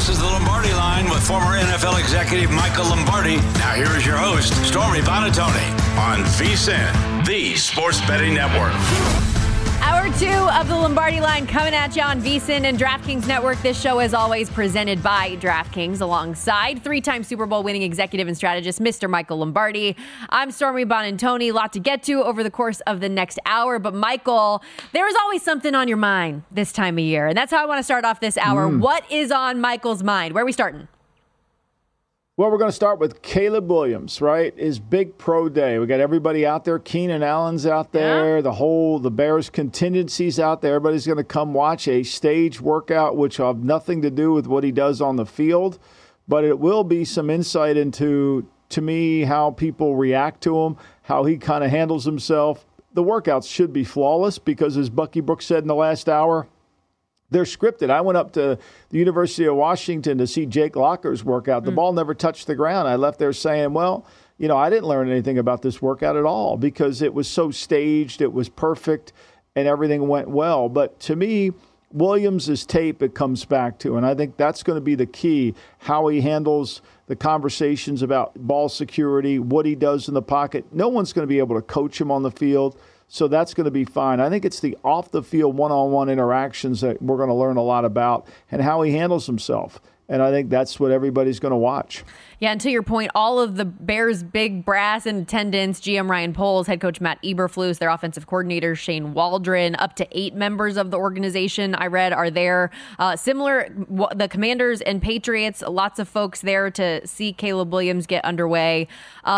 This is the Lombardi Line with former NFL executive Michael Lombardi. Now here is your host, Stormy Buonantony, on VSiN, the Sports Betting Network. Hour 2 of the Lombardi Line coming at you on VSiN and DraftKings Network. This show is always presented by DraftKings alongside three-time Super Bowl winning executive and strategist, Mr. Michael Lombardi. I'm Stormy Buonantony. A lot to get to over the course of the next hour. But Michael, there is always something on your mind this time of year. And that's how I want to start off this hour. What is on Michael's mind? Where are we starting? Well, we're going to start with Caleb Williams, right? His big pro day. We got everybody out there. Keenan Allen's out there. Yeah. The Bears contingency's out there. Everybody's going to come watch a stage workout, which will have nothing to do with what he does on the field. But it will be some insight into, to me, how people react to him, how he kind of handles himself. The workouts should be flawless because, as Bucky Brooks said in the last hour, they're scripted. I went up to the University of Washington to see Jake Locker's workout. The ball never touched the ground. I left there saying, well, I didn't learn anything about this workout at all because it was so staged, it was perfect, and everything went well. But to me, Williams' tape it comes back to, and I think that's going to be the key, how he handles the conversations about ball security, what he does in the pocket. No one's going to be able to coach him on the field. So that's going to be fine. I think it's the off-the-field one-on-one interactions that we're going to learn a lot about and how he handles himself. And I think that's what everybody's going to watch. Yeah, and to your point, all of the Bears' big brass in attendance, GM Ryan Poles, head coach Matt Eberflus, their offensive coordinator Shane Waldron, up to 8 members of the organization I read are there. Similar, the Commanders and Patriots, lots of folks there to see Caleb Williams get underway.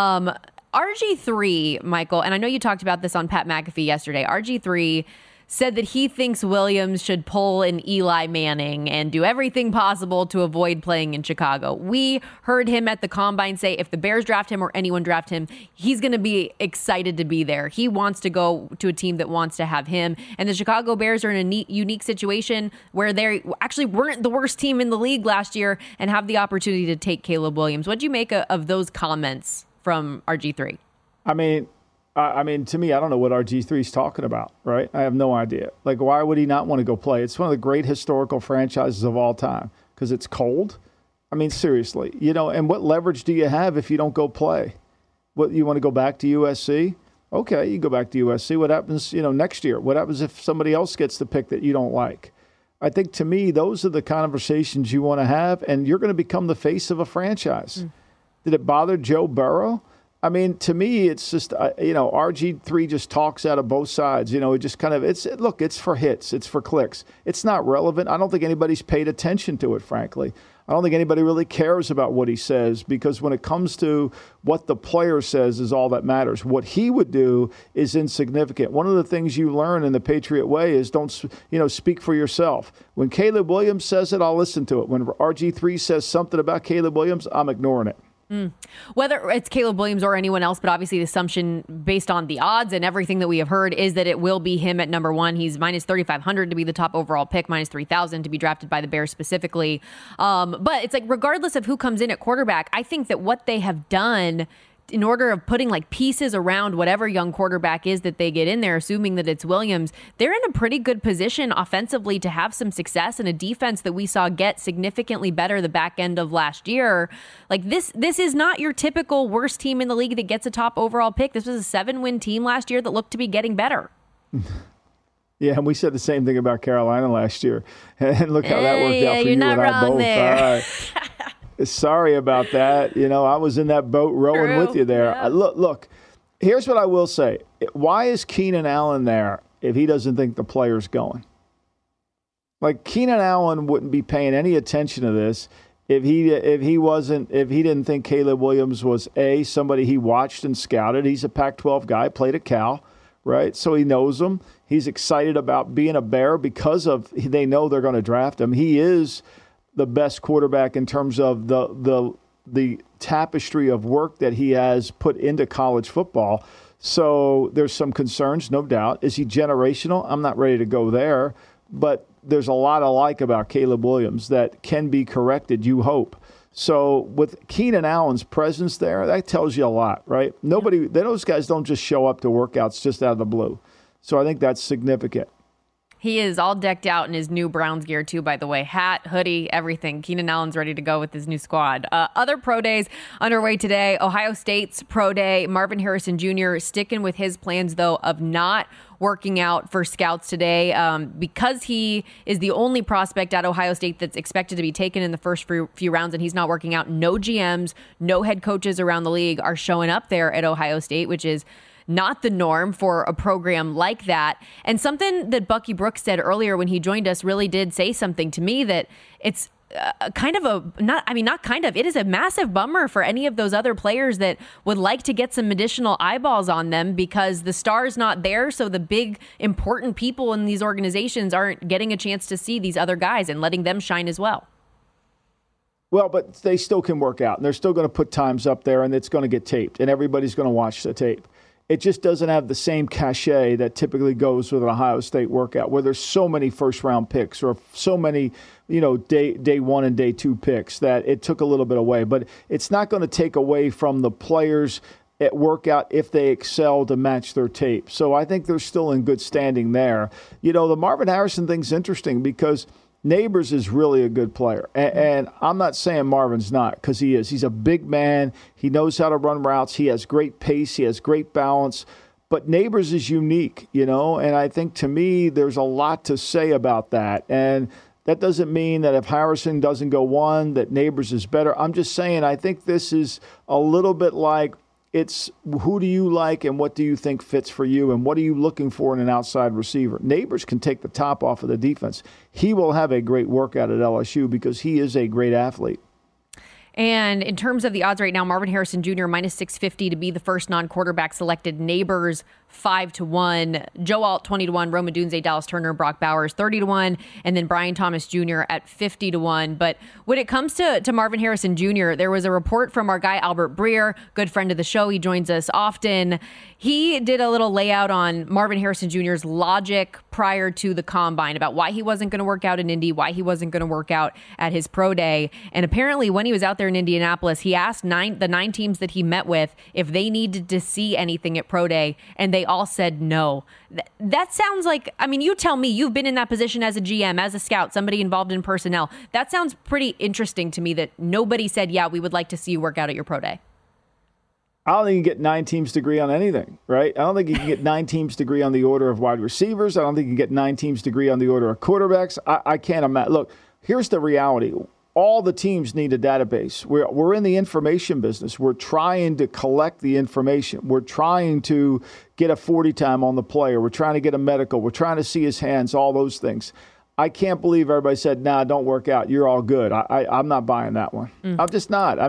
RG3, Michael, and I know you talked about this on Pat McAfee yesterday. RG3 said that he thinks Williams should pull an Eli Manning and do everything possible to avoid playing in Chicago. We heard him at the Combine say if the Bears draft him or anyone draft him, he's going to be excited to be there. He wants to go to a team that wants to have him. And the Chicago Bears are in a unique situation where they actually weren't the worst team in the league last year and have the opportunity to take Caleb Williams. What do you make of those comments from RG3? I mean, to me, I don't know what RG3 is talking about, right? I have no idea. Like, why would he not want to go play? It's one of the great historical franchises of all time because it's cold. I mean, seriously, and what leverage do you have if you don't go play? What, you want to go back to USC? Okay, you go back to USC. What happens, next year? What happens if somebody else gets the pick that you don't like? I think, to me, those are the conversations you want to have, and you're going to become the face of a franchise. Did it bother Joe Burrow? I mean, to me, it's just, RG3 just talks out of both sides. It just kind of, it's for hits. It's for clicks. It's not relevant. I don't think anybody's paid attention to it, frankly. I don't think anybody really cares about what he says because when it comes to what the player says is all that matters. What he would do is insignificant. One of the things you learn in the Patriot way is don't, speak for yourself. When Caleb Williams says it, I'll listen to it. When RG3 says something about Caleb Williams, I'm ignoring it. Whether it's Caleb Williams or anyone else, but obviously the assumption based on the odds and everything that we have heard is that it will be him at number 1. He's minus 3,500 to be the top overall pick, minus 3,000 to be drafted by the Bears specifically. But it's like, regardless of who comes in at quarterback, I think that what they have done in order of putting like pieces around whatever young quarterback is that they get in there, assuming that it's Williams, they're in a pretty good position offensively to have some success in a defense that we saw get significantly better the back end of last year. Like this is not your typical worst team in the league that gets a top overall pick. This was a 7-win team last year that looked to be getting better. Yeah, and we said the same thing about Carolina last year. And look how that worked out for you and not I wrong both. there. Sorry about that. I was in that boat rowing with you there. Yeah. Look, here's what I will say. Why is Keenan Allen there if he doesn't think the player's going? Like, Keenan Allen wouldn't be paying any attention to this if he didn't think Caleb Williams was somebody he watched and scouted. He's a Pac-12 guy, played at Cal, right? So he knows him. He's excited about being a Bear because they know they're going to draft him. He is the best quarterback in terms of the tapestry of work that he has put into college football. So there's some concerns, no doubt. Is he generational? I'm not ready to go there. But there's a lot I like about Caleb Williams that can be corrected, you hope. So with Keenan Allen's presence there, that tells you a lot, right? Those guys don't just show up to workouts just out of the blue. So I think that's significant. He is all decked out in his new Browns gear, too, by the way. Hat, hoodie, everything. Keenan Allen's ready to go with his new squad. Other pro days underway today. Ohio State's pro day. Marvin Harrison Jr. sticking with his plans, though, of not working out for scouts today because he is the only prospect at Ohio State that's expected to be taken in the first few rounds, and he's not working out. No GMs, no head coaches around the league are showing up there at Ohio State, which is not the norm for a program like that. And something that Bucky Brooks said earlier when he joined us really did say something to me that it's it is a massive bummer for any of those other players that would like to get some additional eyeballs on them because the star's not there. So the big important people in these organizations aren't getting a chance to see these other guys and letting them shine as well. Well, but they still can work out and they're still going to put times up there and it's going to get taped and everybody's going to watch the tape. It just doesn't have the same cachet that typically goes with an Ohio State workout where there's so many first-round picks or so many, day one and day two picks that it took a little bit away. But it's not going to take away from the players at workout if they excel to match their tape. So I think they're still in good standing there. The Marvin Harrison thing's interesting because Neighbors is really a good player. And I'm not saying Marvin's not, because he is. He's a big man. He knows how to run routes. He has great pace. He has great balance. But Neighbors is unique, and I think to me there's a lot to say about that. And that doesn't mean that if Harrison doesn't go one, that Neighbors is better. I'm just saying I think this is a little bit like it's who do you like and what do you think fits for you and what are you looking for in an outside receiver. Neighbors can take the top off of the defense. He will have a great workout at LSU because he is a great athlete. And in terms of the odds right now, Marvin Harrison Jr. minus 650 to be the first non-quarterback selected. Neighbors 5-1. Joe Alt 20-1. Rome Odunze, Dallas Turner, Brock Bowers 30-1. And then Brian Thomas Jr. at 50-1. But when it comes to Marvin Harrison Jr., there was a report from our guy Albert Breer, good friend of the show. He joins us often. He did a little layout on Marvin Harrison Jr.'s logic prior to the combine about why he wasn't going to work out in Indy, why he wasn't going to work out at his pro day. And apparently when he was out there in Indianapolis, he asked the nine teams that he met with if they needed to see anything at pro day, and they all said no. That sounds like, you tell me, you've been in that position as a GM, as a scout, somebody involved in personnel. That sounds pretty interesting to me that nobody said, yeah, we would like to see you work out at your pro day. I don't think you can get 9 teams to agree on anything, right? I don't think you can get 9 teams to agree on the order of wide receivers. I don't think you can get 9 teams to agree on the order of quarterbacks. I can't imagine. Look, here's the reality. All the teams need a database. We're in the information business. We're trying to collect the information. We're trying to get a 40 time on the player. We're trying to get a medical. We're trying to see his hands, all those things. I can't believe everybody said, nah, don't work out. You're all good. I'm not buying that one. I'm just not.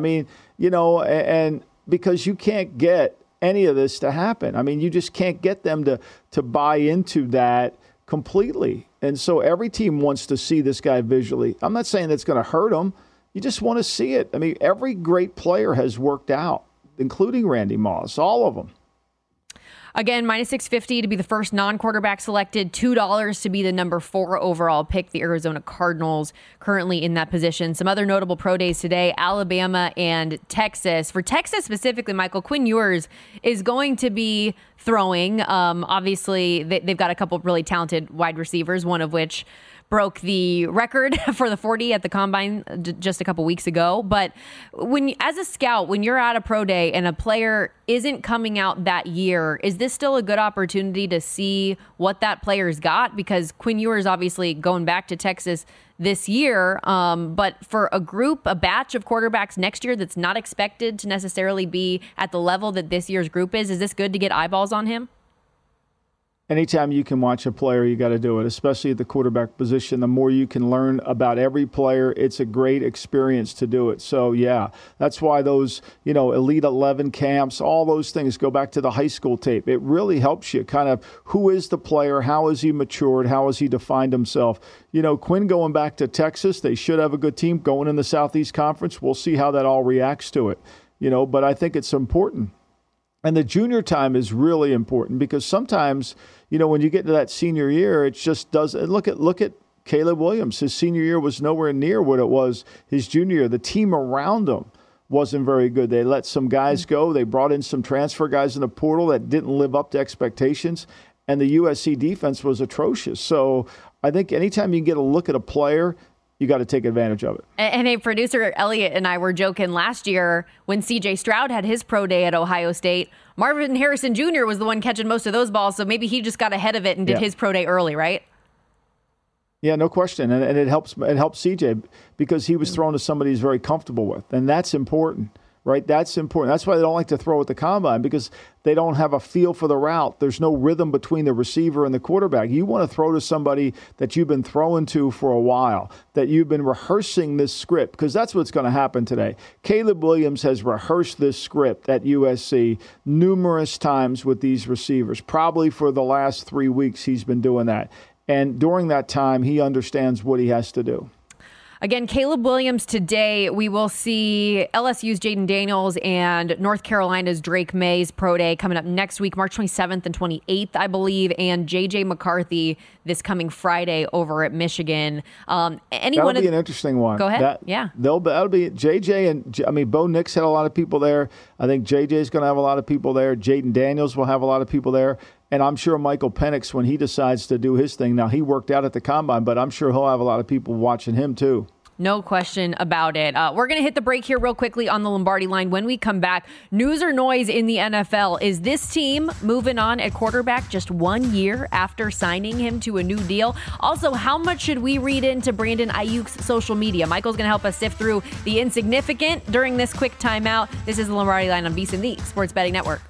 And because you can't get any of this to happen. You just can't get them to buy into that completely. And so every team wants to see this guy visually. I'm not saying that's going to hurt him. You just want to see it. Every great player has worked out, including Randy Moss, all of them. Again, minus 650 to be the first non-quarterback selected, $2 to be the number 4 overall pick. The Arizona Cardinals currently in that position. Some other notable pro days today, Alabama and Texas. For Texas specifically, Michael, Quinn Ewers is going to be throwing. Obviously, they've got a couple of really talented wide receivers, one of which broke the record for the 40 at the combine just a couple weeks ago. But as a scout, when you're at a pro day and a player isn't coming out that year, is this still a good opportunity to see what that player's got? Because Quinn Ewers obviously going back to Texas this year, but for a batch of quarterbacks next year that's not expected to necessarily be at the level that this year's group is this good to get eyeballs on him? Anytime you can watch a player, you got to do it, especially at the quarterback position. The more you can learn about every player, it's a great experience to do it. So, yeah, that's why those, Elite 11 camps, all those things go back to the high school tape. It really helps you kind of who is the player, how has he matured, how has he defined himself. Quinn going back to Texas, they should have a good team going in the Southeast Conference. We'll see how that all reacts to it, but I think it's important. And the junior time is really important because sometimes, when you get to that senior year, it just doesn't. Look at Caleb Williams. His senior year was nowhere near what it was his junior year. The team around him wasn't very good. They let some guys go. They brought in some transfer guys in the portal that didn't live up to expectations. and the USC defense was atrocious. So I think anytime you get a look at a player, you got to take advantage of it. And a producer, Elliot, and I were joking last year when C.J. Stroud had his pro day at Ohio State. Marvin Harrison Jr. was the one catching most of those balls, so maybe he just got ahead of it and did his pro day early, right? Yeah, no question. And it helps CJ because he was thrown to somebody he's very comfortable with. And that's important, right? That's important. That's why they don't like to throw at the combine, because they don't have a feel for the route. There's no rhythm between the receiver and the quarterback. You want to throw to somebody that you've been throwing to for a while, that you've been rehearsing this script, because that's what's going to happen today. Caleb Williams has rehearsed this script at USC numerous times with these receivers. Probably for the last 3 weeks he's been doing that. And during that time, he understands what he has to do. Again, Caleb Williams today. We will see LSU's Jaden Daniels and North Carolina's Drake May's pro day coming up next week, March 27th and 28th, I believe, and J.J. McCarthy this coming Friday over at Michigan. That'll be an interesting one. Go ahead. That'll be J.J. and Bo Nix had a lot of people there. I think J.J. is going to have a lot of people there. Jaden Daniels will have a lot of people there. And I'm sure Michael Penix, when he decides to do his thing, now he worked out at the combine, but I'm sure he'll have a lot of people watching him too. No question about it. We're going to hit the break here real quickly on the Lombardi line. When we come back, news or noise in the NFL. Is this team moving on at quarterback just 1 year after signing him to a new deal? Also, how much should we read into Brandon Ayuk's social media? Michael's going to help us sift through the insignificant during this quick timeout. This is the Lombardi line on VSiN, the Sports Betting Network.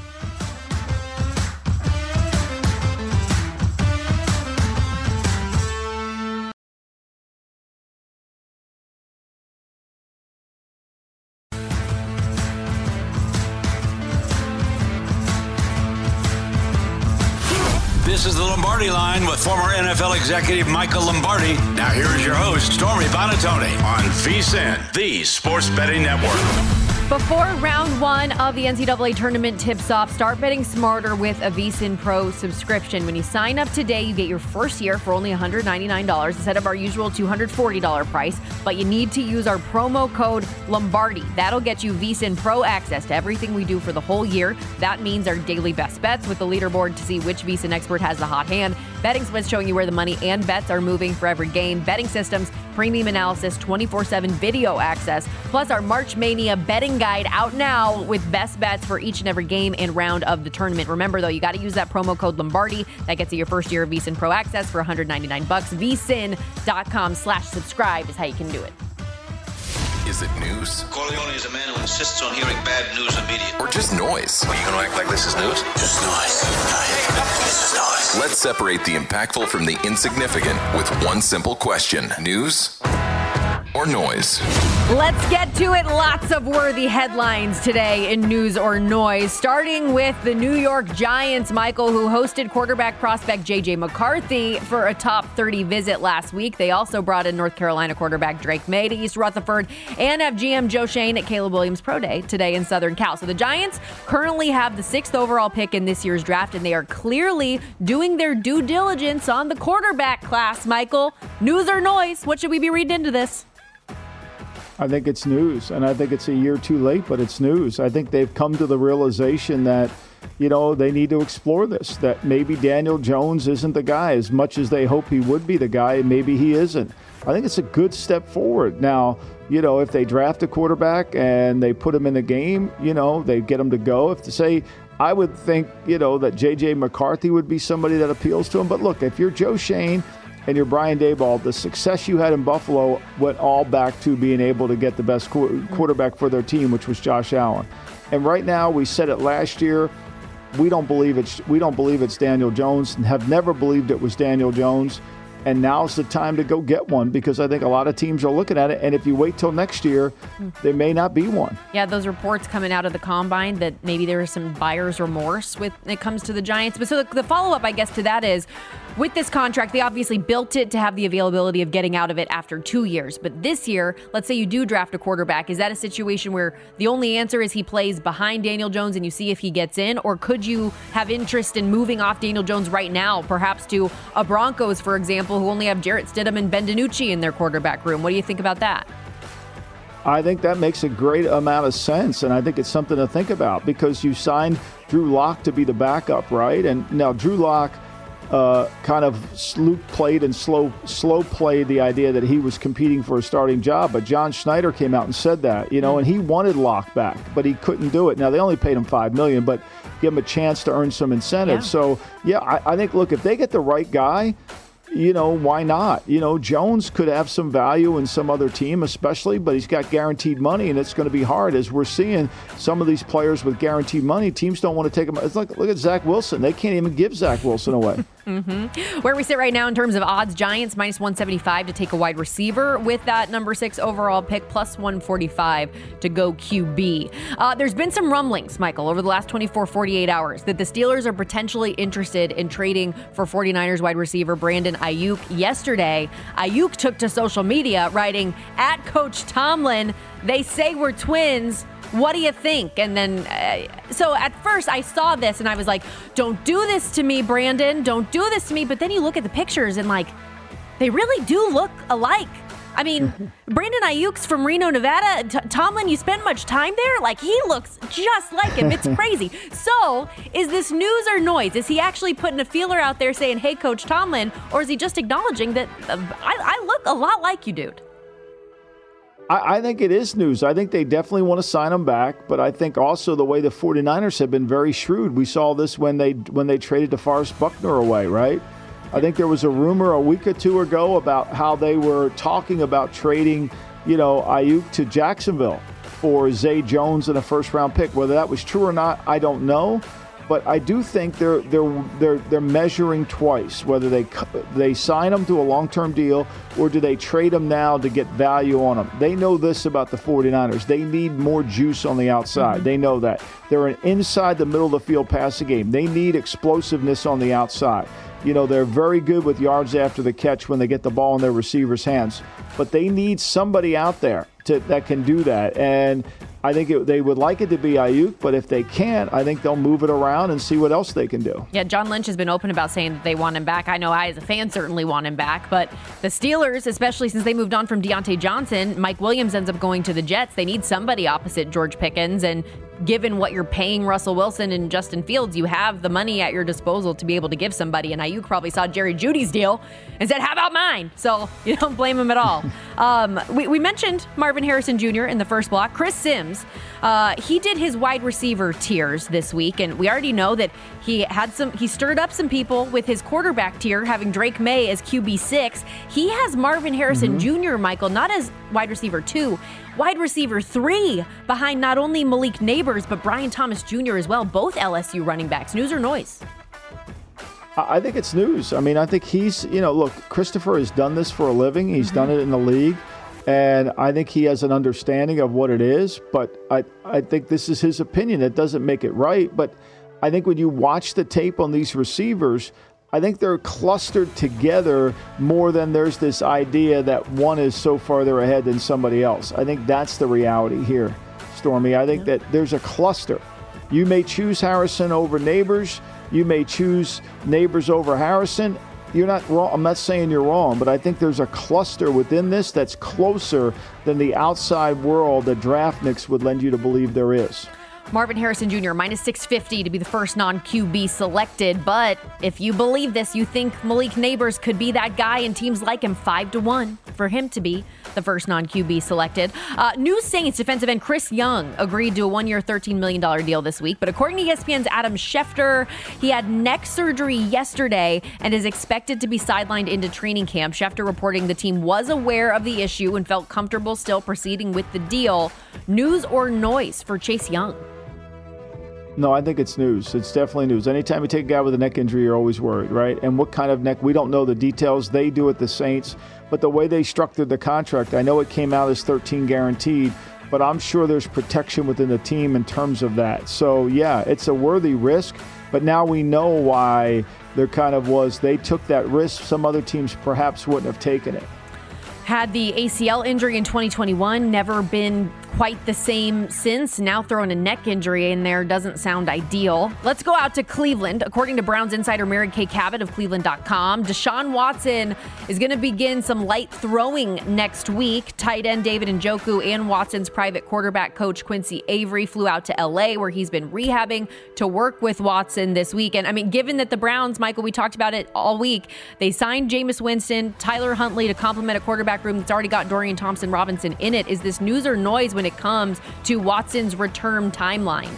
This is the Lombardi Line with former NFL executive Michael Lombardi. Now here is your host, Stormy Buonantony, on VSiN, the Sports Betting Network. Before round one of the NCAA tournament tips off, start betting smarter with a VSiN Pro subscription. When you sign up today, you get your first year for only $199 instead of our usual $240 price. But you need to use our promo code Lombardi. That'll get you VSiN Pro access to everything we do for the whole year. That means our daily best bets with the leaderboard to see which VSiN expert has the hot hand. Betting splits showing you where the money and bets are moving for every game. Betting systems, premium analysis, 24/7 video access, plus our March Mania betting guide out now with best bets for each and every game and round of the tournament. Remember, though, you got to use that promo code Lombardi. That gets you your first year of VSiN Pro access for $199. VSiN.com/subscribe is how you can do it. Is it news? Corleone is a man who insists on hearing bad news immediately. Or just noise? Are you going to act like this is news? Just noise. This is noise. Let's separate the impactful from the insignificant with one simple question. News or noise? Let's get to it. Lots of worthy headlines today in news or noise, starting with the New York Giants, Michael, who hosted quarterback prospect J.J. McCarthy for a top 30 visit last week. They also brought in North Carolina quarterback Drake May to East Rutherford and have GM Joe Schoen at Caleb Williams Pro Day today in Southern Cal. So the Giants currently have the 6th overall pick in this year's draft, and they are clearly doing their due diligence on the quarterback class, Michael. News or noise? What should we be reading into this? I think it's news, and I think it's a year too late, but it's news. I think they've come to the realization that, they need to explore this, that maybe Daniel Jones isn't the guy. As much as they hope he would be the guy, maybe he isn't. I think it's a good step forward. Now, if they draft a quarterback and they put him in the game, they get him to go. If to say, I would think, that J.J. McCarthy would be somebody that appeals to him. But look, if you're Joe Schoen and you're Brian Daboll, the success you had in Buffalo went all back to being able to get the best quarterback for their team, which was Josh Allen. And right now, we said it last year, we don't believe it's Daniel Jones, and have never believed it was Daniel Jones. And now's the time to go get one, because I think a lot of teams are looking at it. And if you wait till next year, there may not be one. Yeah, those reports coming out of the combine that maybe there is some buyer's remorse when it comes to the Giants. But so the follow-up, I guess, to that is, with this contract, they obviously built it to have the availability of getting out of it after 2 years. But this year, let's say you do draft a quarterback. Is that a situation where the only answer is he plays behind Daniel Jones and you see if he gets in? Or could you have interest in moving off Daniel Jones right now, perhaps to a Broncos, for example, who only have Jarrett Stidham and Ben DiNucci in their quarterback room? What do you think about that? I think that makes a great amount of sense, and I think it's something to think about because you signed Drew Lock to be the backup, right? And now Drew Lock kind of played and slow played the idea that he was competing for a starting job, but John Schneider came out and said that, and he wanted Lock back, but he couldn't do it. Now, they only paid him $5 million, but give him a chance to earn some incentives. Yeah. So, I think, look, if they get the right guy, why not? Jones could have some value in some other team, especially, but he's got guaranteed money, and it's going to be hard. As we're seeing some of these players with guaranteed money, teams don't want to take them. It's like, look at Zach Wilson. They can't even give Zach Wilson away. Mm-hmm. Where we sit right now in terms of odds, Giants -175 to take a wide receiver with that number 6 overall pick, +145 to go QB. There's been some rumblings, Michael, over the last 48 hours that the Steelers are potentially interested in trading for 49ers wide receiver Brandon Ayuk. Yesterday, Ayuk took to social media writing, "At Coach Tomlin, they say we're twins. What do you think?" And then, so at first I saw this and I was like, don't do this to me, Brandon. Don't do this to me. But then you look at the pictures and they really do look alike. I mean, Brandon Ayuk's from Reno, Nevada. Tomlin, you spend much time there? He looks just like him. It's crazy. So is this news or noise? Is he actually putting a feeler out there saying, hey, Coach Tomlin, or is he just acknowledging that I look a lot like you, dude? I think it is news. I think they definitely want to sign him back, but I think also the way the 49ers have been very shrewd. We saw this when they traded DeForest Buckner away, right? I think there was a rumor a week or two ago about how they were talking about trading, Ayuk to Jacksonville for Zay Jones and a first-round pick. Whether that was true or not, I don't know. But I do think they're measuring twice, whether they sign them to a long-term deal or do they trade them now to get value on them. They know this about the 49ers. They need more juice on the outside. Mm-hmm. They know that. They're an inside the middle of the field passing game. They need explosiveness on the outside. They're very good with yards after the catch when they get the ball in their receivers' hands. But they need somebody out there that can do that. And I think they would like it to be Ayuk, but if they can't, I think they'll move it around and see what else they can do. Yeah, John Lynch has been open about saying that they want him back. I know I, as a fan, certainly want him back, but the Steelers, especially since they moved on from Deontay Johnson, Mike Williams ends up going to the Jets. They need somebody opposite George Pickens, and given what you're paying Russell Wilson and Justin Fields, you have the money at your disposal to be able to give somebody. And Ayuk probably saw Jerry Jeudy's deal and said, how about mine? So you don't blame him at all. We mentioned Marvin Harrison Jr. in the first block. Chris Sims, he did his wide receiver tiers this week, and we already know that he stirred up some people with his quarterback tier, having Drake May as QB6. He has Marvin Harrison Jr., Michael, not as wide receiver 2, wide receiver 3, behind not only Malik Neighbors, but Brian Thomas Jr. as well, both LSU running backs. News or noise? I think it's news. I mean, I think he's, look, Christopher has done this for a living. He's done it in the league. And I think he has an understanding of what it is. But I think this is his opinion. It doesn't make it right. But I think when you watch the tape on these receivers, I think they're clustered together more than there's this idea that one is so farther ahead than somebody else. I think that's the reality here, Stormy. I think that there's a cluster. You may choose Harrison over Neighbors. You may choose Neighbors over Harrison. You're not wrong. I'm not saying you're wrong, but I think there's a cluster within this that's closer than the outside world that DraftNix would lend you to believe there is. Marvin Harrison Jr., -650 to be the first non-QB selected. But if you believe this, you think Malik Neighbors could be that guy, and teams like him 5-1 for him to be the first non-QB selected. New Saints defensive end Chris Young agreed to a 1-year, $13 million deal this week. But according to ESPN's Adam Schefter, he had neck surgery yesterday and is expected to be sidelined into training camp. Schefter reporting the team was aware of the issue and felt comfortable still proceeding with the deal. News or noise for Chase Young? No, I think it's news. It's definitely news. Anytime you take a guy with a neck injury, you're always worried, right? And what kind of neck? We don't know the details. They do at the Saints. But the way they structured the contract, I know it came out as 13 guaranteed, but I'm sure there's protection within the team in terms of that. So, yeah, it's a worthy risk. But now we know why there kind of was. They took that risk. Some other teams perhaps wouldn't have taken it. Had the ACL injury in 2021, never been quite the same since. Now throwing a neck injury in there doesn't sound ideal. Let's go out to Cleveland. According to Browns insider Mary Kay Cabot of Cleveland.com, Deshaun Watson is going to begin some light throwing next week. Tight end David Njoku and Watson's private quarterback coach Quincy Avery flew out to L.A. where he's been rehabbing to work with Watson this week. And I mean, given that the Browns, Michael, we talked about it all week, they signed Jameis Winston, Tyler Huntley to complement a quarterback room that's already got Dorian Thompson-Robinson in it. Is this news or noise when it comes to Watson's return timeline?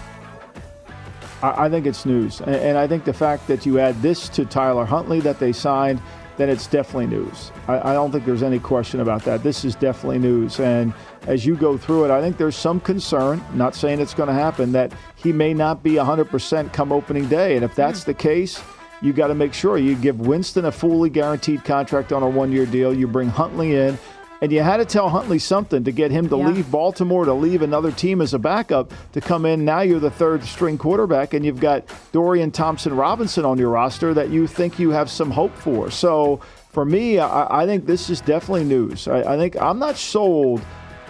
I think it's news. And I think the fact that you add this to Tyler Huntley that they signed, then it's definitely news. I don't think there's any question about that. This is definitely news. And as you go through it, I think there's some concern, not saying it's going to happen, that he may not be 100% come opening day. And if that's the case, you got to make sure you give Winston a fully guaranteed contract on a one-year deal. You bring Huntley in. And you had to tell Huntley something to get him to leave Baltimore, to leave another team as a backup, to come in. Now you're the third-string quarterback, and you've got Dorian Thompson-Robinson on your roster that you think you have some hope for. So for me, I think this is definitely news. I think I'm not sold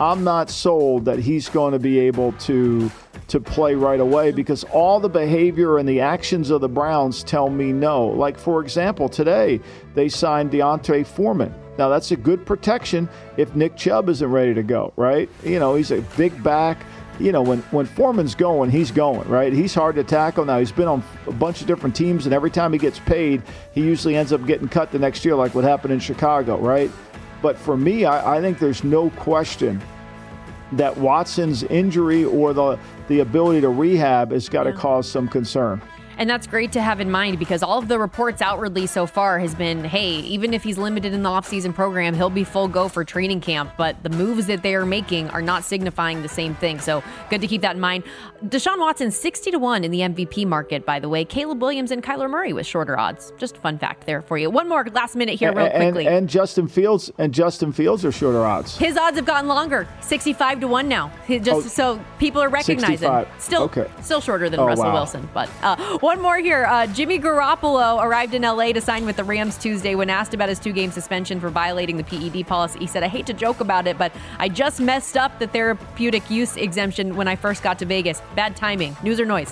that he's going to be able to play right away because all the behavior and the actions of the Browns tell me no. Like, for example, today they signed D'Onta Foreman. Now, that's a good protection if Nick Chubb isn't ready to go, right? You know, he's a big back. You know, when Foreman's going, he's going, right? He's hard to tackle. Now, he's been on a bunch of different teams, and every time he gets paid, he usually ends up getting cut the next year, like what happened in Chicago, right? But for me, I think there's no question that Watson's injury or the ability to rehab has got to cause some concern. And that's great to have in mind because all of the reports outwardly so far has been, hey, even if he's limited in the offseason program, he'll be full go for training camp. But the moves that they are making are not signifying the same thing. So good to keep that in mind. Deshaun Watson, 60-1 in the MVP market, by the way. Caleb Williams and Kyler Murray with shorter odds. Just a fun fact there for you. One more last minute here real quickly. And Justin Fields are shorter odds. His odds have gotten longer, 65-1 now. So people are recognizing. 65. Still shorter than Russell Wilson. But one more here. Jimmy Garoppolo arrived in L.A. to sign with the Rams Tuesday. When asked about his 2-game suspension for violating the PED policy, he said, I hate to joke about it, but I just messed up the therapeutic use exemption when I first got to Vegas. Bad timing. News or noise?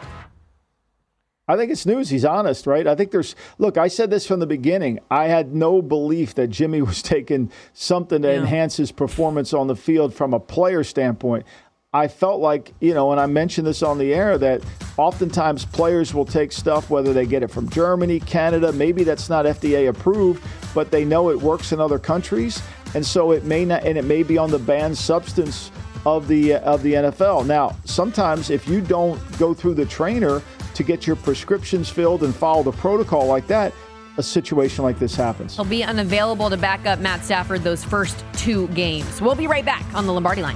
I think it's news. He's honest, right? I think look, I said this from the beginning. I had no belief that Jimmy was taking something to enhance his performance on the field from a player standpoint. I felt like, and I mentioned this on the air, that oftentimes players will take stuff, whether they get it from Germany, Canada, maybe that's not FDA approved, but they know it works in other countries. And so it may not, and it may be on the banned substance of the NFL. Now, sometimes if you don't go through the trainer to get your prescriptions filled and follow the protocol like that, a situation like this happens. He'll be unavailable to back up Matt Stafford those first 2 games. We'll be right back on the Lombardi Line.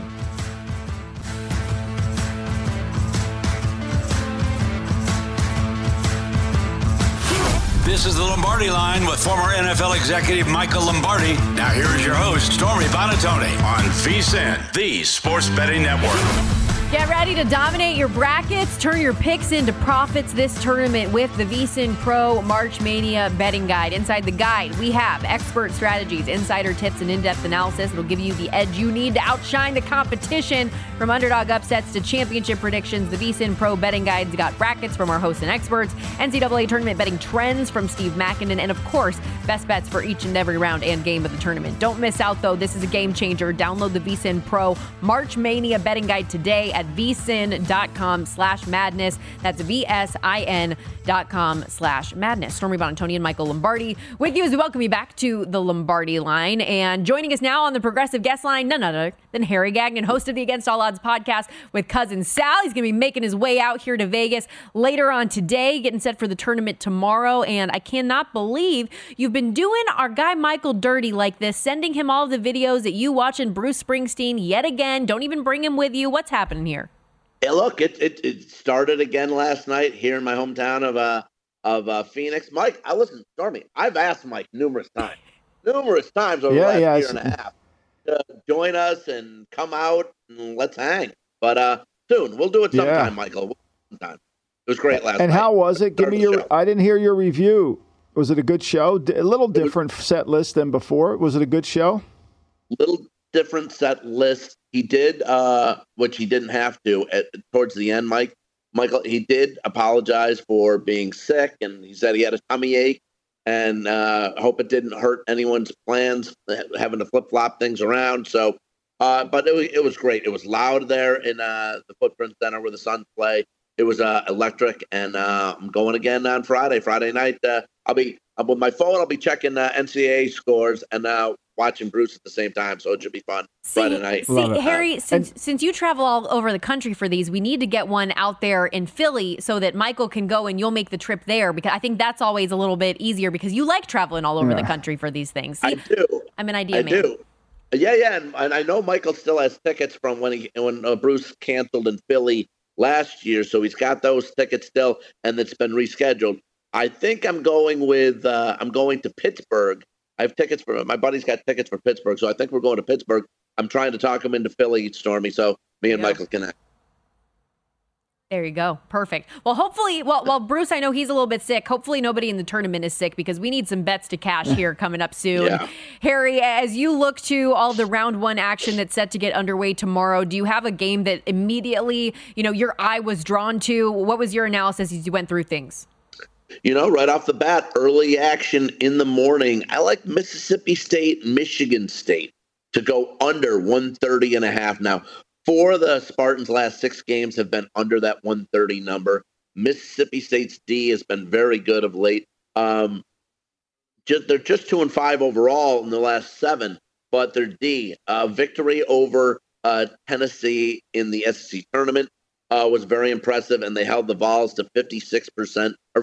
This is the Lombardi Line with former NFL executive Michael Lombardi. Now here is your host, Stormy Buonantony, on VSiN, the Sports Betting Network. Get ready to dominate your brackets. Turn your picks into profits this tournament with the VSiN Pro March Mania Betting Guide. Inside the guide, we have expert strategies, insider tips, and in-depth analysis. It'll give you the edge you need to outshine the competition. From underdog upsets to championship predictions, the VSiN Pro Betting Guide's got brackets from our hosts and experts, NCAA tournament betting trends from Steve Mackinnon, and of course, best bets for each and every round and game of the tournament. Don't miss out, though. This is a game changer. Download the VSiN Pro March Mania Betting Guide today at vsin.com/madness. That's VSIN.com/madness. Stormy Buonantony and Michael Lombardi with you as we welcome you back to the Lombardi Line. And joining us now on the Progressive Guest Line, none other than Harry Gagnon, host of the Against All Odds podcast with cousin Sal. He's going to be making his way out here to Vegas later on today, getting set for the tournament tomorrow. And I cannot believe you've been doing our guy Michael dirty like this, sending him all the videos that you watching Bruce Springsteen yet again. Don't even bring him with you. What's happening here? Hey, look, it started again last night here in my hometown of Phoenix. Mike, listen, Stormy, I've asked Mike numerous times over the last year and a half to join us and come out and let's hang. But soon, we'll do it sometime, Michael. Sometime. It was great last night. And how was it? Give me I didn't hear your review. Was it a good show? A little different set list than before. Was it a good show? Little different set list. He did, which he didn't have to towards the end, Michael, he did apologize for being sick, and he said he had a tummy ache, and hope it didn't hurt anyone's plans, having to flip-flop things around. So, but it was great. It was loud there in the Footprint Center where the Suns play. It was electric, and I'm going again on Friday night. I'll be with my phone. I'll be checking NCAA scores and watching Bruce at the same time, so it should be fun Friday night. See, Harry, since you travel all over the country for these, we need to get one out there in Philly so that Michael can go and you'll make the trip there, because I think that's always a little bit easier because you like traveling all over the country for these things. See, I do. I'm an idea man. I do. Yeah, and I know Michael still has tickets from when Bruce canceled in Philly last year, so he's got those tickets still, and it's been rescheduled. I think I'm going to Pittsburgh. I have tickets for my buddy's got tickets for Pittsburgh, so I think we're going to Pittsburgh. I'm trying to talk him into Philly, Stormy, so me and Michael connect. There you go. Perfect. Well, hopefully, well, Bruce, I know he's a little bit sick. Hopefully nobody in the tournament is sick because we need some bets to cash here coming up soon. Yeah. Harry, as you look to all the round one action that's set to get underway tomorrow, do you have a game that immediately, your eye was drawn to? What was your analysis as you went through things? Right off the bat, early action in the morning. I like Mississippi State, Michigan State to go under 130.5. Now, 4 of the Spartans' last 6 games have been under that 130 number. Mississippi State's D has been very good of late. They're just 2-5 overall in the last 7, but their D victory over Tennessee in the SEC tournament was very impressive, and they held the Vols to 56 points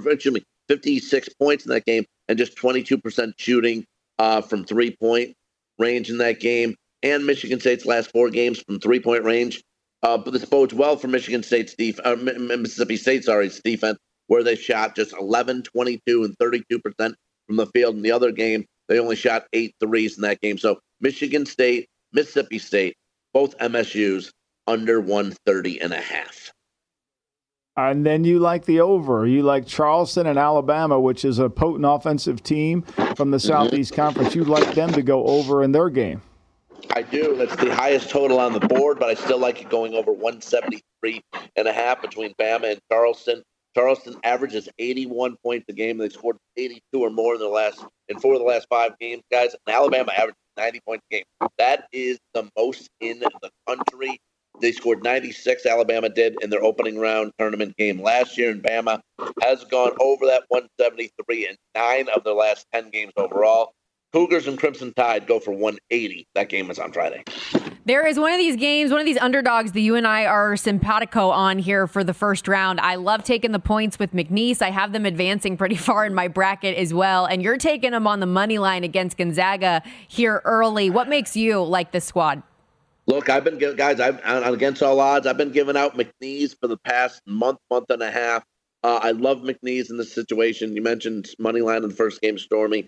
in that game, and just 22% shooting from 3-point range in that game. And Michigan State's last 4 games from 3-point range. But this bodes well for Mississippi State's defense, where they shot just 11, 22, and 32% from the field. In the other game, they only shot 8 threes in that game. So Michigan State, Mississippi State, both MSUs under 130.5. And then you like the over. You like Charleston and Alabama, which is a potent offensive team from the Southeast Conference. You like them to go over in their game. I do. That's the highest total on the board, but I still like it going over 173.5 between Bama and Charleston. Charleston averages 81 points a game. They scored 82 or more in 4 of the last 5 games, guys. And Alabama averages 90 points a game. That is the most in the country. They scored 96, Alabama did, in their opening round tournament game last year, and Bama has gone over that 173 in 9 of their last 10 games overall. Cougars and Crimson Tide go for 180. That game is on Friday. There is one of these games, one of these underdogs that you and I are simpatico on here for the first round. I love taking the points with McNeese. I have them advancing pretty far in my bracket as well. And you're taking them on the money line against Gonzaga here early. What makes you like this squad? Look, I'm against all odds. I've been giving out McNeese for the past month and a half. I love McNeese in this situation. You mentioned money line in the first game, Stormy.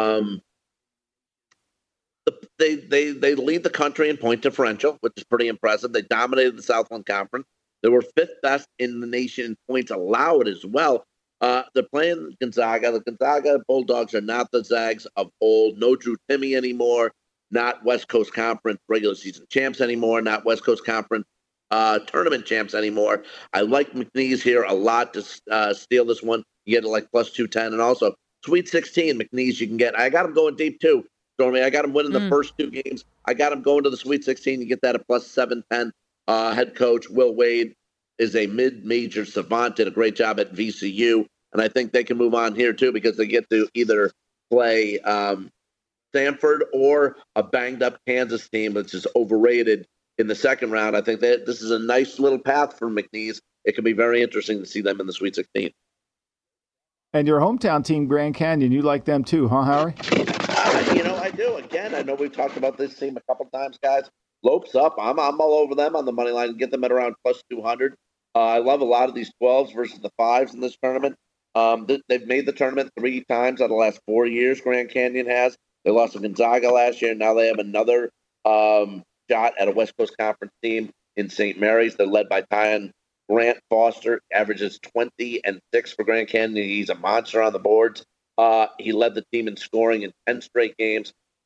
They lead the country in point differential, which is pretty impressive. They dominated the Southland Conference. They were 5th best in the nation in points allowed as well. They're playing Gonzaga. The Gonzaga Bulldogs are not the Zags of old. No Drew Timme anymore. Not West Coast Conference regular season champs anymore. Not West Coast Conference tournament champs anymore. I like McNeese here a lot to steal this one. You get it like plus 210. And also, Sweet 16, McNeese you can get. I got them going deep too. Stormy, I got him winning the first 2 games. I got him going to the Sweet 16. You get that at plus 710. Head coach Will Wade is a mid-major savant, did a great job at VCU. And I think they can move on here, too, because they get to either play Stanford or a banged-up Kansas team, which is overrated in the second round. I think that this is a nice little path for McNeese. It can be very interesting to see them in the Sweet 16. And your hometown team, Grand Canyon, you like them too, huh, Harry? I do. Again, I know we've talked about this team a couple times, guys. Lopes up. I'm all over them on the money line. Get them at around plus 200. I love a lot of these 12s versus the 5s in this tournament. They've made the tournament 3 times out of the last 4 years, Grand Canyon has. They lost to Gonzaga last year. Now they have another shot at a West Coast Conference team in St. Mary's. They're led by Tyon Grant Foster, averages 20 and 6 for Grand Canyon. He's a monster on the boards. He led the team in scoring in 10 straight games.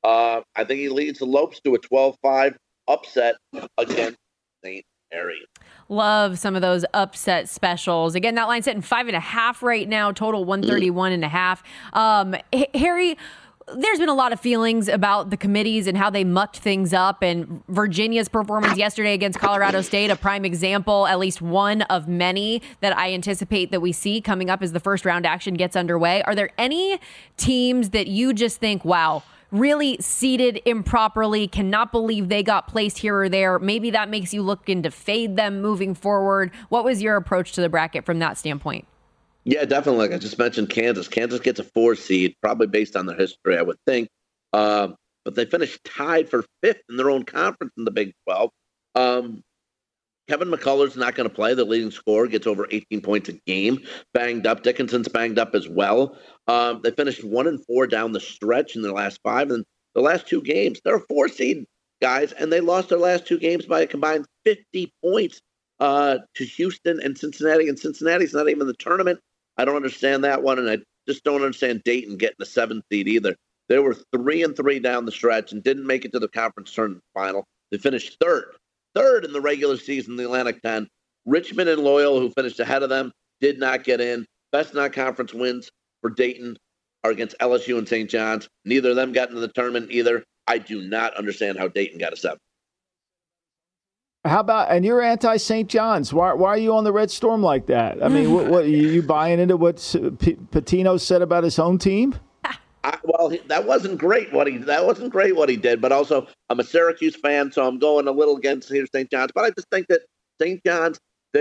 I think he leads the Lopes to a 12-5 upset against St. Harry. Love some of those upset specials. Again, that line's sitting 5.5 right now, total 131.5. Harry, there's been a lot of feelings about the committees and how they mucked things up, and Virginia's performance yesterday against Colorado State, a prime example, at least one of many that I anticipate that we see coming up as the first round action gets underway. Are there any teams that you just think, wow, really seated improperly, cannot believe they got placed here or there? Maybe that makes you looking to fade them moving forward. What was your approach to the bracket from that standpoint? Yeah, definitely. Like I just mentioned, Kansas. Kansas gets a 4 seed, probably based on their history, I would think. But they finished tied for 5th in their own conference in the Big 12. Kevin McCullough's not going to play. The leading scorer gets over 18 points a game. Banged up. Dickinson's banged up as well. They finished 1-4 down the stretch in their last 5. And the last 2 games, they're a 4 seed, guys, and they lost their last 2 games by a combined 50 points to Houston and Cincinnati. And Cincinnati's not even in the tournament. I don't understand that one, and I just don't understand Dayton getting the 7th seed either. They were 3-3 down the stretch and didn't make it to the conference tournament final. They finished third in the regular season, the Atlantic 10. Richmond and Loyola, who finished ahead of them, did not get in. Best non-conference wins for Dayton are against LSU and St. John's. Neither of them got into the tournament either. I do not understand how Dayton got a 7th. How about, and you're anti-St. John's. Why are you on the Red Storm like that? I mean, what you buying into what Pitino said about his home team? That wasn't great what he did. But also, I'm a Syracuse fan, so I'm going a little against here St. John's. But I just think that St. John's,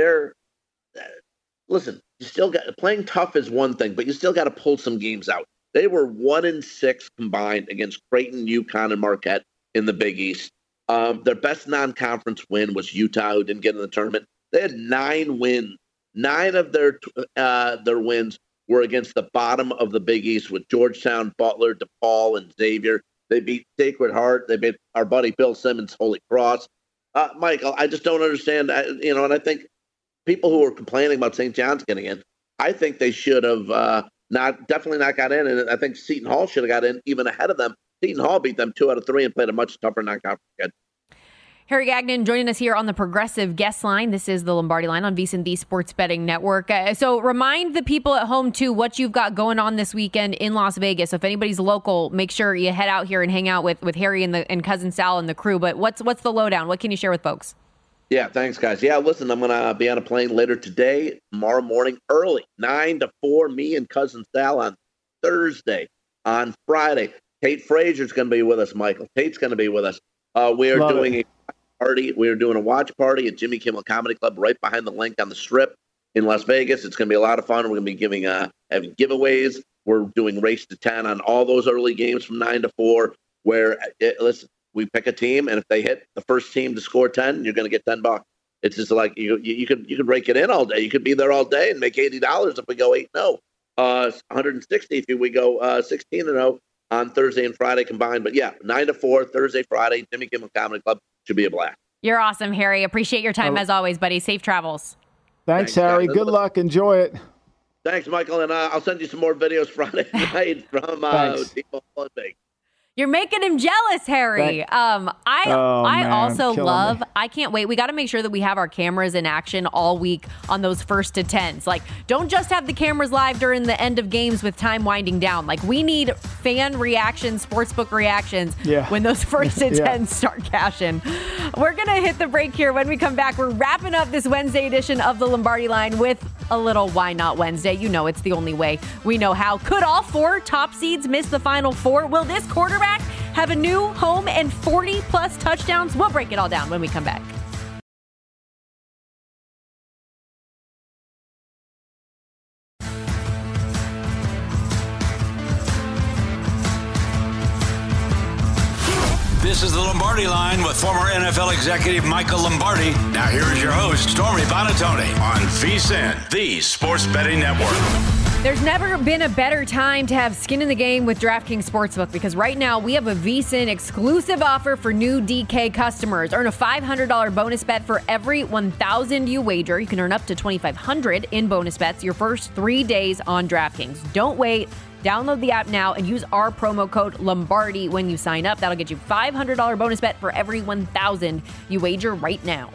listen, you still got playing tough is one thing, but you still got to pull some games out. They were 1-6 combined against Creighton, UConn, and Marquette in the Big East. Their best non-conference win was Utah, who didn't get in the tournament. They had 9 wins. 9 of their wins were against the bottom of the Big East with Georgetown, Butler, DePaul, and Xavier. They beat Sacred Heart. They beat our buddy Bill Simmons, Holy Cross. Michael, I just don't understand. And I think people who are complaining about St. John's getting in, I think they should have definitely not got in. And I think Seton Hall should have got in even ahead of them. Seton Hall beat them 2 out of 3 and played a much tougher non-conference schedule. Harry Gagnon joining us here on the Progressive Guest Line. This is the Lombardi Line on VSiN, the Sports Betting Network. So remind the people at home, too, what you've got going on this weekend in Las Vegas. So if anybody's local, make sure you head out here and hang out with Harry and Cousin Sal and the crew. But what's the lowdown? What can you share with folks? Yeah, thanks, guys. Yeah, listen, I'm going to be on a plane later today, tomorrow morning, early, 9 to 4, me and Cousin Sal on Thursday. On Friday, Tate Frazier's going to be with us, Michael. Tate's going to be with us. We are doing a party. We are doing a watch party at Jimmy Kimmel Comedy Club right behind the link on the Strip in Las Vegas. It's going to be a lot of fun. We're going to be giving having giveaways. We're doing race to 10 on all those early games from 9 to 4. Where listen, we pick a team, and if they hit the first team to score 10, you're going to get $10. It's just like you could rake it in all day. You could be there all day and make $80 if we go 8-0. 160 if we go 16-0 on Thursday and Friday combined. But yeah, 9 to 4, Thursday, Friday, Jimmy Kimmel Comedy Club. Should be a blast. You're awesome, Harry. Appreciate your time as always, buddy. Safe travels. Thanks, Harry. Good luck. Enjoy it. Thanks, Michael. And I'll send you some more videos Friday night from Olympic. You're making him jealous, Harry. I also love, I can't wait. We got to make sure that we have our cameras in action all week on those first to 10s. Like, don't just have the cameras live during the end of games with time winding down. Like, we need fan reactions, sportsbook reactions when those first to 10s start cashing. We're going to hit the break here. When we come back, we're wrapping up this Wednesday edition of the Lombardi Line with a little Why Not Wednesday. You know, it's the only way we know how. Could all 4 top seeds miss the Final Four? Will this quarterback have a new home and 40-plus touchdowns? We'll break it all down when we come back. This is the Lombardi Line with former NFL executive Michael Lombardi. Now here is your host, Stormy Buonantony, on VSiN, the Sports Betting Network. There's never been a better time to have skin in the game with DraftKings Sportsbook, because right now we have a VSiN exclusive offer for new DK customers. Earn a $500 bonus bet for every $1,000 you wager. You can earn up to $2,500 in bonus bets your first 3 days on DraftKings. Don't wait. Download the app now and use our promo code Lombardi when you sign up. That'll get you $500 bonus bet for every $1,000 you wager right now.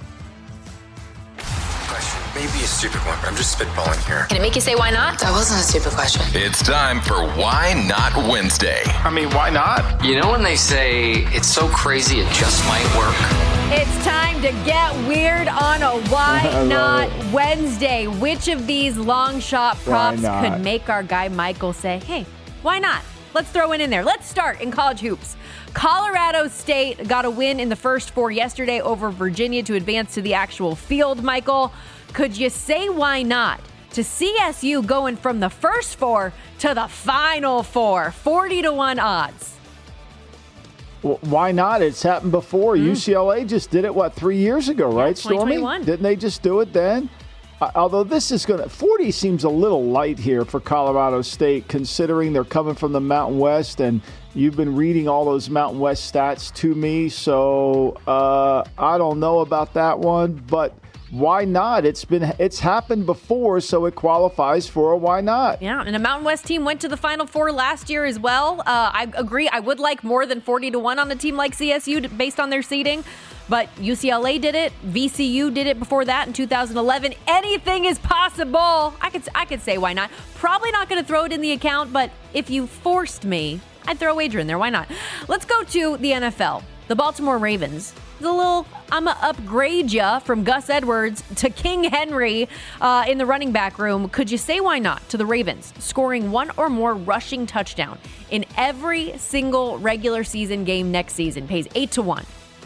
Question. Maybe a stupid one, but I'm just spitballing here. Can it make you say why not? That wasn't a stupid question. It's time for Why Not Wednesday. I mean, why not? You know when they say it's so crazy it just might work? It's time to get weird on a Why Not Wednesday. Which of these long shot props could make our guy Michael say, hey, why not? Let's throw it in there. Let's start in college hoops. Colorado State got a win in the first 4 yesterday over Virginia to advance to the actual field, Michael. Could you say why not to CSU going from the first 4 to the final 4, 40-1 odds? Well, why not? It's happened before. UCLA just did it, 3 years ago, right, Stormy? Didn't they just do it then? Although this is 40 seems a little light here for Colorado State, considering they're coming from the Mountain West, and you've been reading all those Mountain West stats to me, so I don't know about that one, but why not? It's happened before, so it qualifies for a why not. Yeah, and a Mountain West team went to the Final Four last year as well. I agree. I would like more than 40-1 on a team like CSU based on their seeding. But UCLA did it. VCU did it before that in 2011. Anything is possible. I could say why not. Probably not going to throw it in the account, but if you forced me, I'd throw a wager in there. Why not? Let's go to the NFL. The Baltimore Ravens. I'm going to upgrade you from Gus Edwards to King Henry in the running back room. Could you say why not to the Ravens, scoring one or more rushing touchdown in every single regular season game next season? Pays 8-1.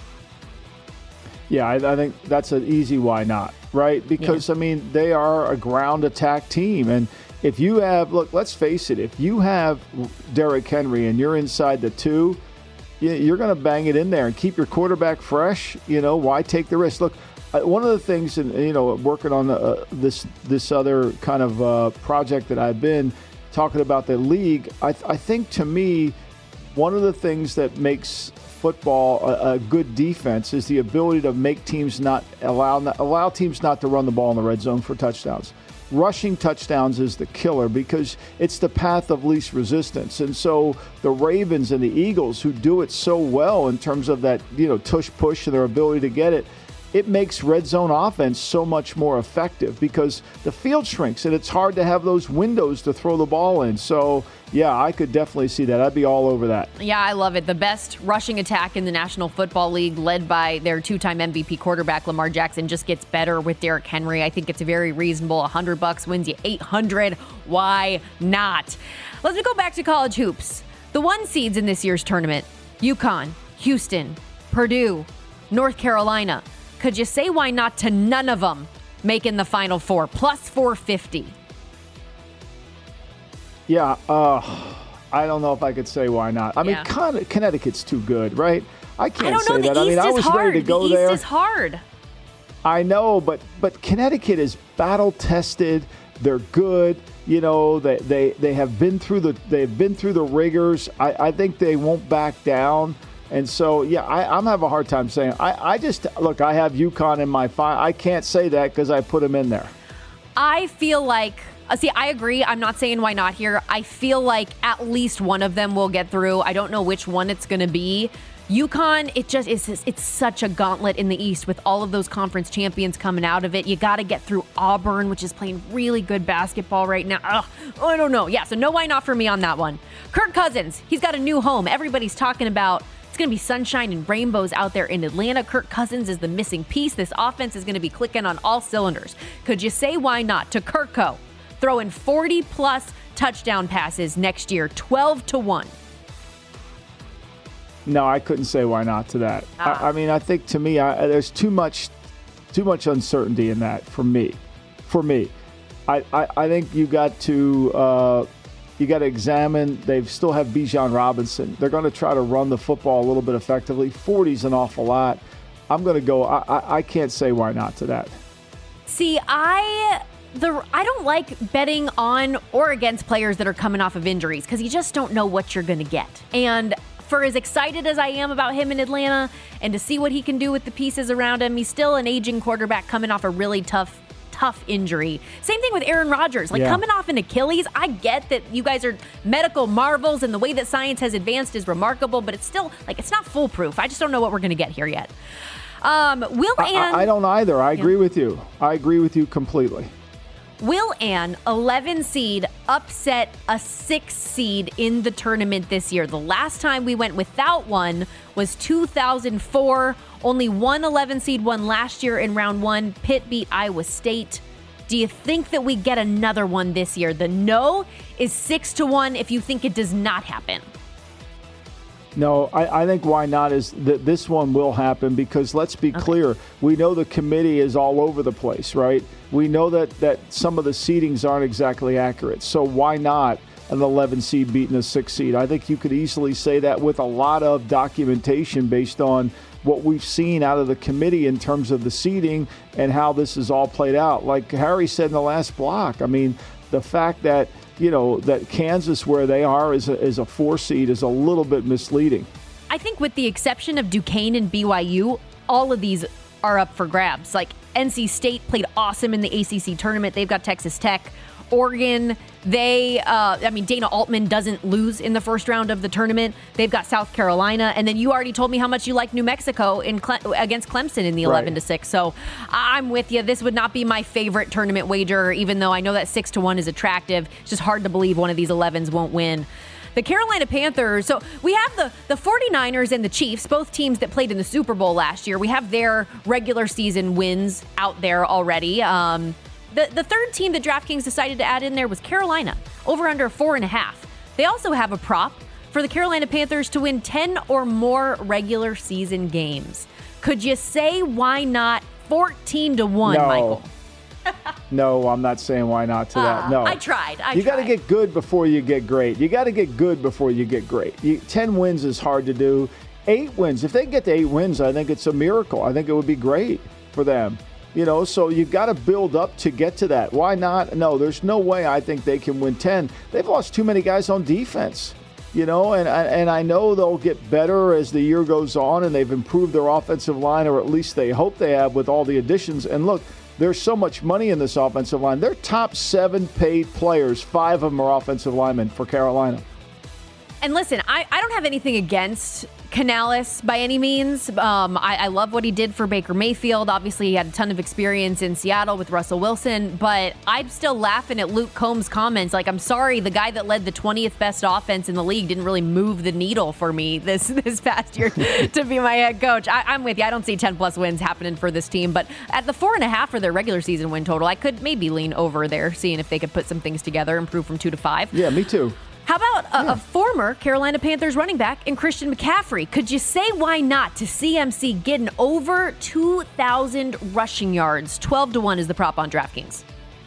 Yeah, I think that's an easy why not, right? Because, I mean, they are a ground attack team. And if you have, let's face it, if you have Derrick Henry and you're inside the 2, you're going to bang it in there and keep your quarterback fresh. Why take the risk? Look, one of the things, working on this other kind of project that I've been talking about the league, I think to me, one of the things that makes football a good defense is the ability to make teams allow teams not to run the ball in the red zone for touchdowns. Rushing touchdowns is the killer because it's the path of least resistance. And so the Ravens and the Eagles, who do it so well in terms of that, tush push and their ability to get it, it makes red zone offense so much more effective because the field shrinks and it's hard to have those windows to throw the ball in. So, yeah, I could definitely see that. I'd be all over that. Yeah, I love it. The best rushing attack in the National Football League, led by their 2-time MVP quarterback, Lamar Jackson, just gets better with Derrick Henry. I think it's very reasonable. $100 wins you $800. Why not? Let's go back to college hoops. The 1 seeds in this year's tournament: UConn, Houston, Purdue, North Carolina. Could you say why not to none of them making the Final Four? Plus 450. Yeah, I don't know if I could say why not. I mean, Connecticut's too good, right? I can't say that. I mean, I was ready to go there. The East is hard. I know, but Connecticut is battle tested. They're good. They have been through the rigors. I think they won't back down. And so, yeah, I'm having a hard time saying. I have UConn in my I can't say that because I put them in there. I feel like, I agree. I'm not saying why not here. I feel like at least one of them will get through. I don't know which one it's going to be. UConn, it's such a gauntlet in the East with all of those conference champions coming out of it. You got to get through Auburn, which is playing really good basketball right now. I don't know. Yeah, so no why not for me on that one. Kirk Cousins, he's got a new home. Everybody's talking about it's going to be sunshine and rainbows out there in Atlanta. Kirk Cousins is the missing piece. This offense is going to be clicking on all cylinders. Could you say why not to Kirko, throwing 40-plus touchdown passes next year, 12-1? No, I couldn't say why not to that. I mean, I think to me, there's too much uncertainty in that for me. I think you got to examine. They still have Bijan Robinson. They're going to try to run the football a little bit effectively. 40's an awful lot. I'm going to go. I can't say why not to that. See, I don't like betting on or against players that are coming off of injuries because you just don't know what you're going to get. And for as excited as I am about him in Atlanta and to see what he can do with the pieces around him, he's still an aging quarterback coming off a really tough tough injury. Same thing with Aaron Rodgers. Coming off an Achilles, I get that you guys are medical marvels and the way that science has advanced is remarkable, but it's still, it's not foolproof. I just don't know what we're going to get here yet. I don't either. I agree with you. I agree with you completely. Will an 11 seed upset a 6 seed in the tournament this year? The last time we went without one was 2004. Only one 11 seed won last year in round one. Pitt beat Iowa State. Do you think that we get another one this year? The no is 6-1 if you think it does not happen. No, I think why not is that this one will happen because let's be clear. We know the committee is all over the place, right? We know that some of the seedings aren't exactly accurate. So why not an 11 seed beating a 6 seed? I think you could easily say that with a lot of documentation based on what we've seen out of the committee in terms of the seeding and how this is all played out. Like Harry said in the last block, I mean, the fact that that Kansas, where they are, is a 4 seed is a little bit misleading. I think with the exception of Duquesne and BYU, all of these are up for grabs. Like NC State played awesome in the ACC tournament. They've got Texas Tech. Oregon, Dana Altman doesn't lose in the first round of the tournament. They've got South Carolina. And then you already told me how much you like New Mexico against Clemson in the 11-6. So I'm with you. This would not be my favorite tournament wager, even though I know that 6-1 is attractive. It's just hard to believe one of these 11s won't win. The Carolina Panthers, so we have the 49ers and the Chiefs, both teams that played in the Super Bowl last year. We have their regular season wins out there already. The third team that DraftKings decided to add in there was Carolina, over under 4.5. They also have a prop for the Carolina Panthers to win 10 or more regular season games. Could you say why not 14-1, Michael? No, I'm not saying why not to that. No. I tried. You got to get good before you get great. You got to get good before you get great. 10 wins is hard to do. 8 wins. If they get to 8 wins, I think it's a miracle. I think it would be great for them. So you've got to build up to get to that. Why not? No, there's no way I think they can win 10. They've lost too many guys on defense, and I know they'll get better as the year goes on, and they've improved their offensive line, or at least they hope they have with all the additions. And look, there's so much money in this offensive line. Their top 7 paid players, 5 of them are offensive linemen for Carolina. And listen, I don't have anything against Canales by any means. I love what he did for Baker Mayfield. Obviously, he had a ton of experience in Seattle with Russell Wilson, but I'm still laughing at Luke Combs' comments. I'm sorry, the guy that led the 20th best offense in the league didn't really move the needle for me this past year to be my head coach. I'm with you. I don't see 10-plus wins happening for this team, but at the 4.5 for their regular season win total, I could maybe lean over there, seeing if they could put some things together, improve from 2 to 5. Yeah, me too. How about a former Carolina Panthers running back in Christian McCaffrey? Could you say why not to CMC getting over 2,000 rushing yards? 12-1 is the prop on DraftKings.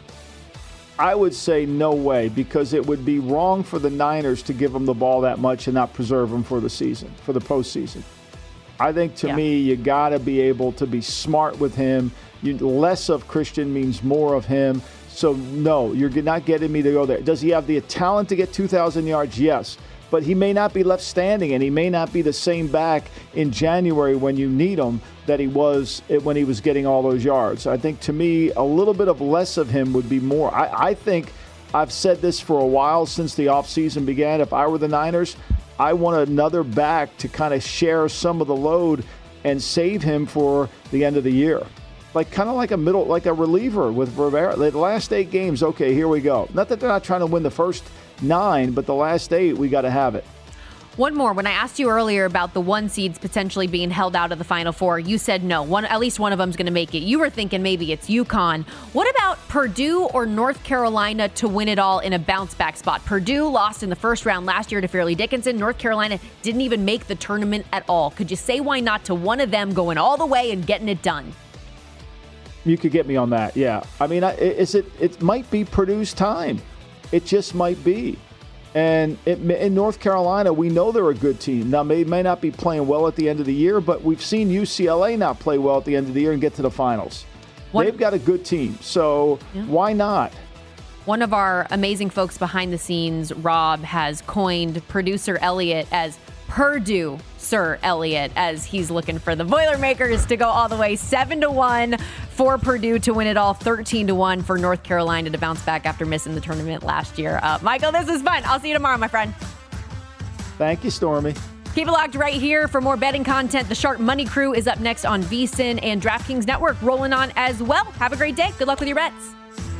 I would say no way, because it would be wrong for the Niners to give him the ball that much and not preserve him for the season, for the postseason. I think to me, you got to be able to be smart with him. Less of Christian means more of him. So, no, you're not getting me to go there. Does he have the talent to get 2,000 yards? Yes. But he may not be left standing, and he may not be the same back in January when you need him that he was when he was getting all those yards. I think, to me, a little bit of less of him would be more. I think I've said this for a while since the offseason began. If I were the Niners, I want another back to kind of share some of the load and save him for the end of the year. Kind of like a reliever with Rivera. The last 8 games, okay, here we go. Not that they're not trying to win the first 9, but the last 8, we got to have it. One more. When I asked you earlier about the 1 seeds potentially being held out of the Final Four, you said no. At least one of them's going to make it. You were thinking maybe it's UConn. What about Purdue or North Carolina to win it all in a bounce-back spot? Purdue lost in the first round last year to Fairleigh Dickinson. North Carolina didn't even make the tournament at all. Could you say why not to one of them going all the way and getting it done? You could get me on that, yeah. I mean, it might be Purdue's time. It just might be. And in North Carolina, we know they're a good team. Now, they may not be playing well at the end of the year, but we've seen UCLA not play well at the end of the year and get to the finals. They've got a good team, so why not? One of our amazing folks behind the scenes, Rob, has coined producer Elliot as Purdue Sir Elliott, as he's looking for the Boilermakers to go all the way 7-1 for Purdue to win it all, 13-1 for North Carolina to bounce back after missing the tournament last year. Michael, this is fun. I'll see you tomorrow, my friend. Thank you, Stormy. Keep it locked right here for more betting content. The Sharp Money Crew is up next on VSiN and DraftKings Network rolling on as well. Have a great day. Good luck with your bets.